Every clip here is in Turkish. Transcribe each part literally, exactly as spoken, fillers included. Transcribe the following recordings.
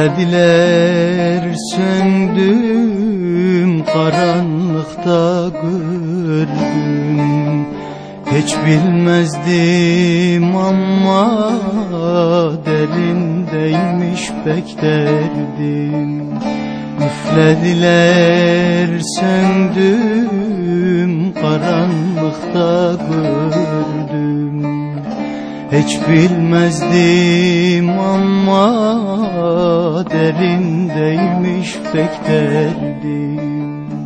Üflediler söndüm, karanlıkta gördüm. Hiç bilmezdim ama derindeymiş pek derdim. Üflediler söndüm, karanlıkta gördüm. Hiç bilmezdim ama derindeymiş pek derdim.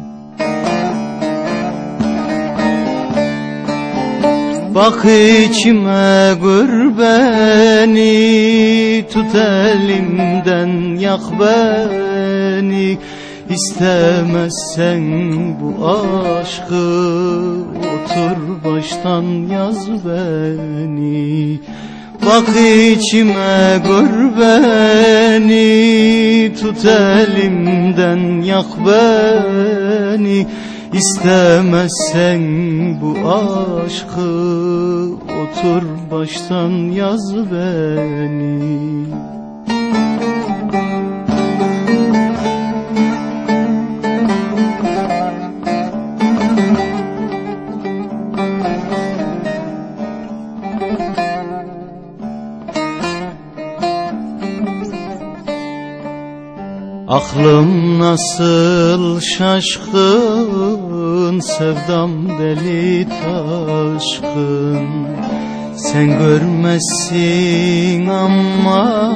Bak içime gör beni, tut elimden yak beni. İstemezsen bu aşkı otur baştan yaz beni. Bak içime gör beni, tut elimden yak beni. İstemezsen bu aşkı otur baştan yaz beni. Aklım nasıl şaşkın, sevdam deli taşkın. Sen görmezsin ama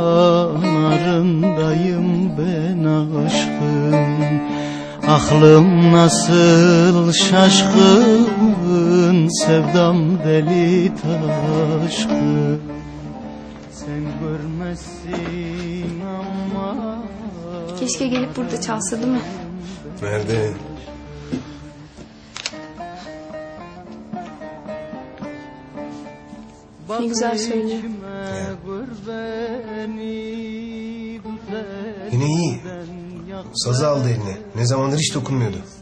narındayım ben aşkın. Aklım nasıl şaşkın, sevdam deli taşkın. Sen görmezsin ama. Keşke gelip burada çalsa, değil mi? Nerede? Ne güzel söylüyor. Yine iyi. Sazı aldı eline. Ne zamandır hiç dokunmuyordu.